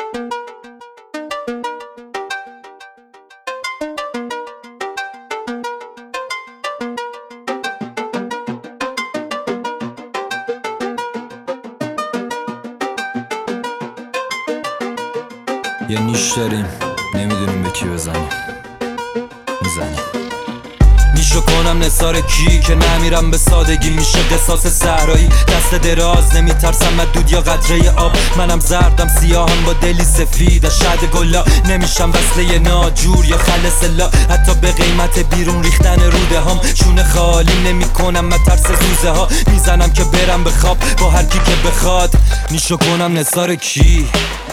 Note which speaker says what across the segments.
Speaker 1: یه نیش داریم نمیدونیم به کی بزنیم، میزنیم. نیشو کنم نثار کی که نمیرم به سادگی، میشه قصاص صحرایی دست دراز، نمیترسم از دود یا قطره آب. منم زردم سیاهم با دلی سفید، از شهد گلا نمیشم وصله ناجور یا خلص لا. حتی به قیمت بیرون ریختن روده هم شونه خالی نمی کنم من ترس زوزه ها. میزنم که برم به خواب با هر کی که بخواد. نیشو کنم نثار کی،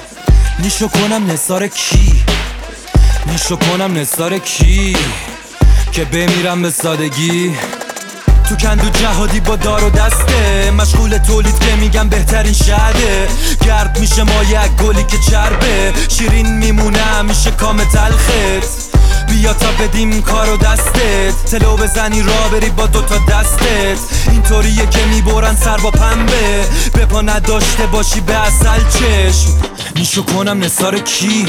Speaker 1: نیشو کنم نثار کی، نیشو کنم نثار کی که بمیرم به سادگی. تو کندو جهادی با دار و دسته، مشغول تولید که میگم بهترین شهده. گرد میشه مایه گلی که چربه، شیرین میمونه همیشه کام تلخت. بیا تا بدیم کارو دستت، تلو بزنی را بری با دوتا دستت. اینطوریه که میبرن سر با پنبه، به پا نداشته باشی به اصل چشم. نیشو کنم نثار کی،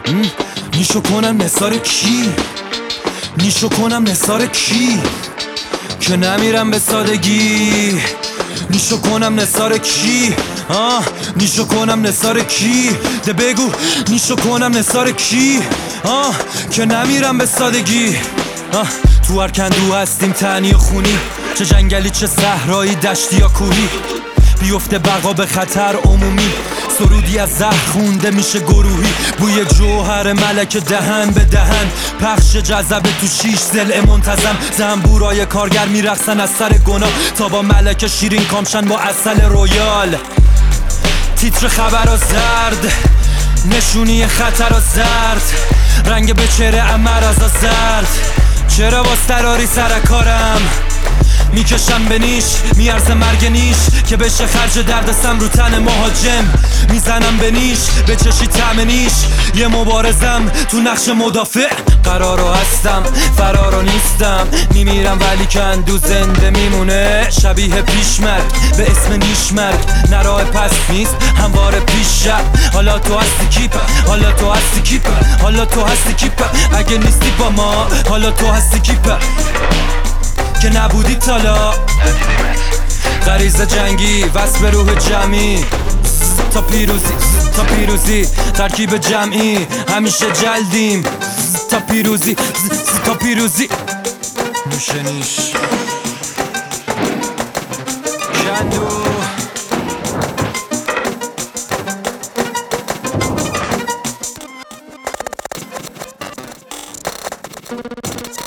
Speaker 1: نیشو کنم نثار کی، نیشو کنم نثار کی که نمیرم به سادگی. نیشو کنم نثار کی، نیشو کنم نثار کی، ده بگو نیشو کنم نثار کی که نمیرم به سادگی. تو هر کندو هستیم تنی و خونی، چه جنگلی چه صحرایی دشتی یا کوهی. بیفته بقا به خطر عمومی، سرودی از زهر خونده میشه گروهی. بوی جوهر ملک دهن به دهن، پخش جذبه تو 6 ضلع منتظم. زنبورای کارگر میرقصن از سر گناه، تا با ملک شیرین کامشن با عسل رویال. تیتر خبرها زرد، نشونی خطرها زرد، رنگ به چهره امرازا زرد. چرا باز تراری سر کارم، میکشم به نیش میارزه مرگ نیش که بشه خرج درد سم رو تن مهاجم. میزنم به نیش به چشی طعم نیش، یه مبارزم تو نقش مدافع. قرارو هستم فرارو نیستم، میمیرم ولی کندو زنده میمونه. شبیه پیشمرگ به اسم نیشمرگ، نراه پس نیست همواره پیش شب. حالا تو هستی کیپ، حالا تو هستی کیپ، حالا تو هستی کیپ. اگه نیستی با ما حالا تو هستی کیپ که نبودی تالا. غریزه جنگی وصل به روح جمعی، تا پیروزی تا پیروزی ترکیب جمعی. همیشه جلدیم تا پیروزی تا پیروزی. نوشه نیش کندو.